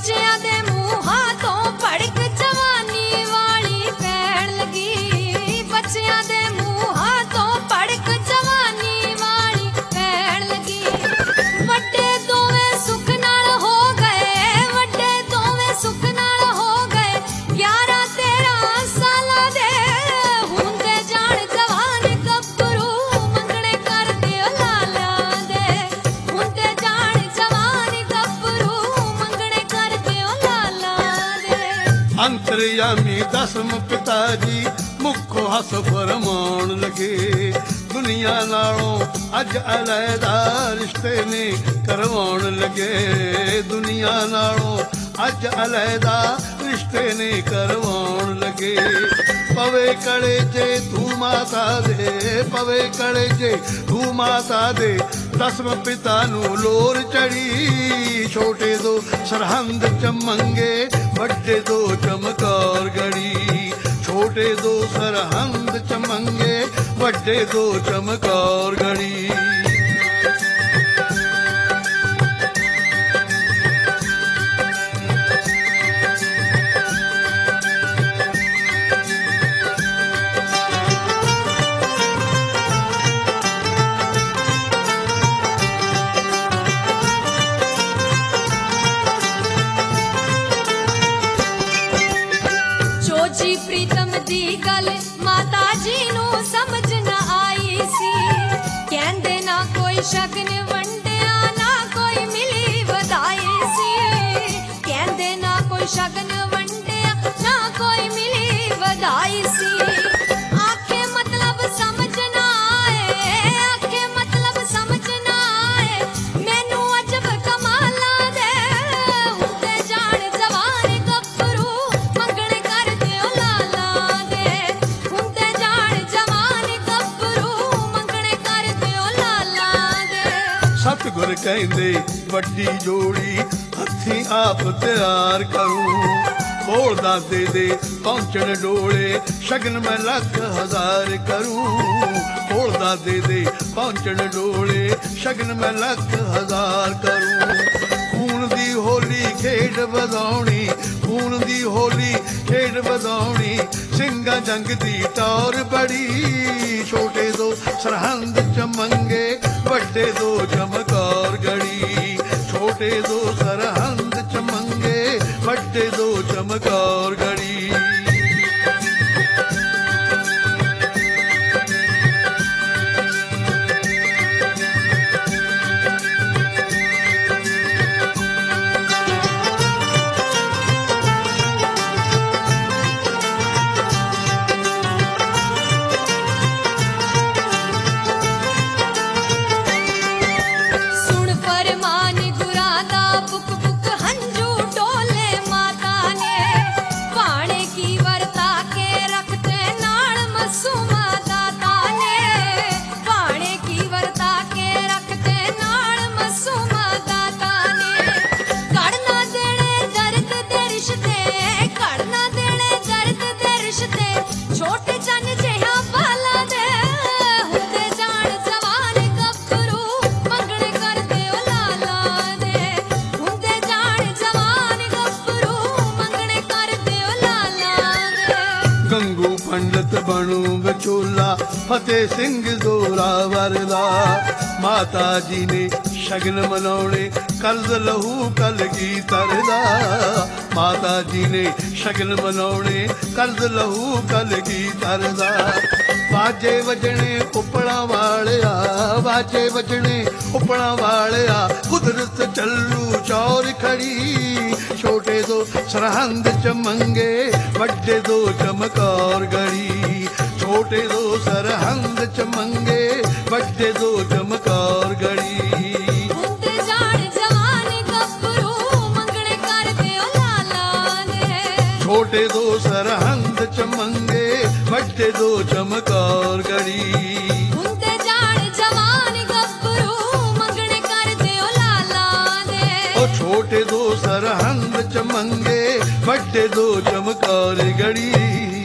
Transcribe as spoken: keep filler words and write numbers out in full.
बच्चियां दे मूहां तो भड़क जवानी वाली पैण लगी, बच्चियां दे मूहां तो भड़क जवानी वाली पैण लगी। वड्डे दोवें सुख नाल हो गए, वड्डे दोवें सुख नाल हो गए, ग्यारह तेरह सालां दे हुंदे जाण जवान गभरू मंगणे करदे ओ लाला दे, हुंदे जाण जवान गभरू मंगणे करदे ओ लाला दे। अंतरयामी दसम पिता जी मुखों हस फरमाउण लगे, दुनिया नालों अज अलहदा रिश्ते ने करवाउण लगे, दुनिया नालों अज अलहदा रिश्ते ने करवाउण लगे। पवे कड़े जे तू माता दे, पवे कड़े जे तू माता दे, दसम पिता नू लोर चढ़ी, छोटे दो सरहंद चमंगे, बड़े दो चमकार गड़ी, छोटे दो सरहंद चमंगे, बड़े दो चमकार गड़ी। जी प्रीतम दी गल माता जी नू समझ ना आई सी, कहंदे ना कोई शगन वंडिया ना कोई मिली वधाई सी, कहंदे ना कोई शगन वंडिया ना कोई मिली वधाई सी। आखे मतलब समझ ना आए, आखे मतलब समझ ना आए, मैनू अजब कमाला दे हुंदे जाण जवान गभरू मंगणे करदे ओ लाला दे, हुंदे जाण जवान गभरू मंगणे करदे ओ लाला दे। सतगुर कहंदे वड्डी जोड़ी हथी आप तैयार करूं, कोल दादे दे पहुंचण डोले शगन मैं लख हजार करूं, कोल दादे दे पहुंचण डोले शगन मैं लख हजार करूं। खून दी होली खेड वधाउणी, खून दी होली खेड वधाउणी, ਸਿੰਘਾਂ जंग दी टौर बड़ी, छोटे दो सरहंद चमंगे, बड़े दो चमकार गड़ी, छोटे दो सरहंद चमंगे, बड़े दो चमकार गड़ी। सुन फरमान गुरा दा बुक बुक हंजू डोले माता ने, पाने की वरता के रखते नाल मसूमा दाता ने, पाने की वरता के रखते नाल मसूमा दाता ने। कड़ना देने दर्द दे रिश्ते, कड़ना देने दर्द दे रिश्ते, छोटे चन जिहा बाला दे हुंदे जाण जवान गभरू मंगणे करदे ओ लाला दे, हुंदे जाण जवान गभरू मंगणे करदे ओ लाला दे। गंगू पंडित बनू विचोला फतेह सिंह जोरावर दा, माता जी ने शगन मनाउणे कर्ज लहू कलगी तरदा, माता जी ने शगन मनाउणे कर्ज लहू कलगी तरदा। बाजे वजने उपड़ा वालिया, बाजे वजने उपड़ा वालिया, कुदरत चलू चौर खड़ी, छोटे दो सरहंद चमंगे, बड़े दो चमकार गड़ी, छोटे दो सरहंद चमंगे, बड़े दो चमकार गड़ी। हुंदे जाण जवान गभरू मंगणे करदे ओ लाला दे, छोटे दो सरहंद चमंगे, बड़े दो चमकार गड़ी। हुंदे जाण जवान गभरू मंगणे करदे ओ लाला दे, ओ छोटे दो सरहंद चमंगे, बड़े दो चमकार गड़ी।